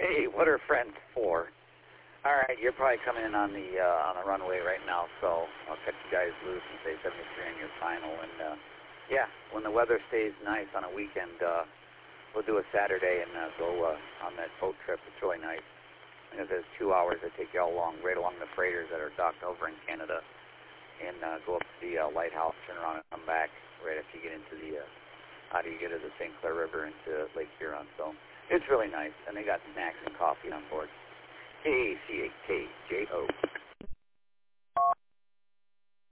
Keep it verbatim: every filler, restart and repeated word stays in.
Hey, what are friends for? All right, you're probably coming in on the uh, on the runway right now, so I'll cut you guys loose and say seventy-three on your final. And uh, yeah, when the weather stays nice on a weekend, uh, we'll do a Saturday and uh, go uh, on that boat trip. It's really nice. And if there's two hours, I take you all along, right along the freighters that are docked over in Canada, and uh, go up to the uh, lighthouse, turn around, and come back right after you get into the uh, how do you get to the Saint Clair River into Lake Huron. So it's really nice, and they got snacks and coffee on board. K A C A K J O.